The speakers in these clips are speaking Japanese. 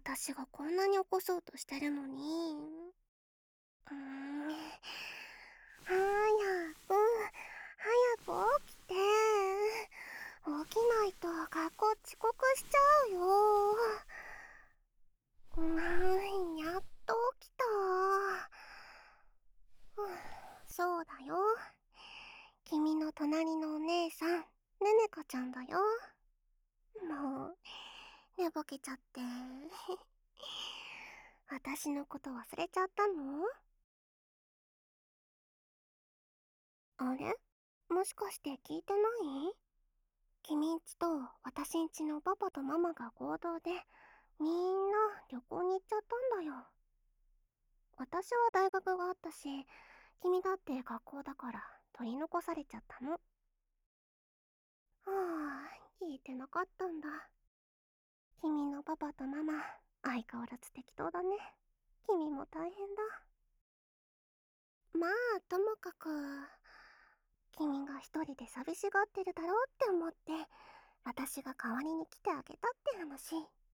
私がこんなに起こそうとしてるのに。早く、早く起きて。起きないと学校遅刻しちゃうよ。やっと起きた。そうだよ。君の隣のお姉さん、ねねかちゃんだよ。もう、寝ぼけちゃって。私のこと忘れちゃったの？あれ？もしかして聞いてない？君んちと私んちのパパとママが合同でみんな旅行に行っちゃったんだよ。私は大学があったし、君だって学校だから取り残されちゃったの。はあ、聞いてなかったんだ。君のパパとママ、相変わらず適当だね。君も大変だ。まあ、ともかく、君が一人で寂しがってるだろうって思って、私が代わりに来てあげたって話。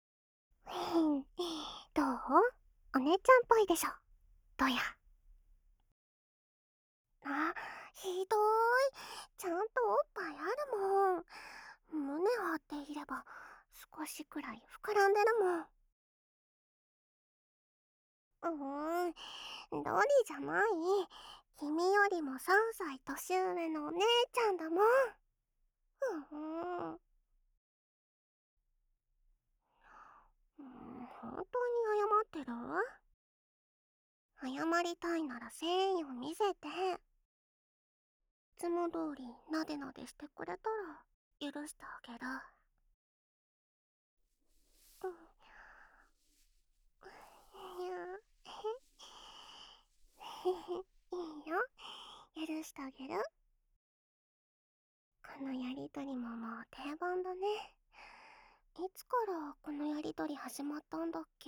どう？お姉ちゃんっぽいでしょ。どや。あ、ひどい。ちゃんとおっぱいあるもん。胸張っていれば少しくらい膨らんでるもん。ドリじゃない。君よりも3歳年上のお姉ちゃんだもん。うん。本当に謝ってる？謝りたいなら誠意を見せて。いつも通りなでなでしてくれたら許してあげる。うん。いいよ。許してあげる。このやりとりももう定番だね。いつからこのやりとり始まったんだっけ？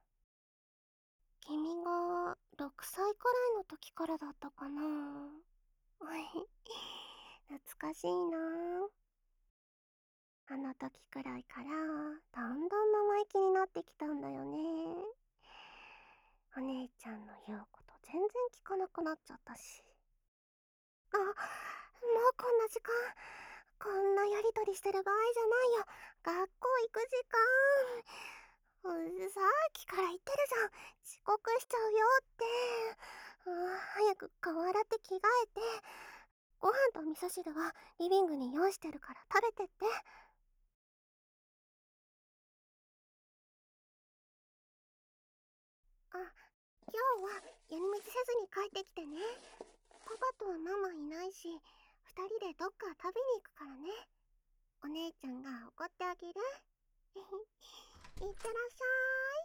君が6歳くらいの時からだったかな。懐かしいな。あの時くらいからだんだん生意気になってきたんだよね。お姉ちゃんの言うこと全然聞かなくなっちゃったし。もうこんな時間。こんなやりとりしてる場合じゃないよ。学校行く時間。さっきから言ってるじゃん。遅刻しちゃうよって。早く顔洗って着替えて。ご飯と味噌汁はリビングに用意してるから食べてって。今日は寄り道せずに帰ってきてね。パパとママいないし、二人でどっか食べに行くからね。お姉ちゃんが怒ってあげる。いってらっしゃい。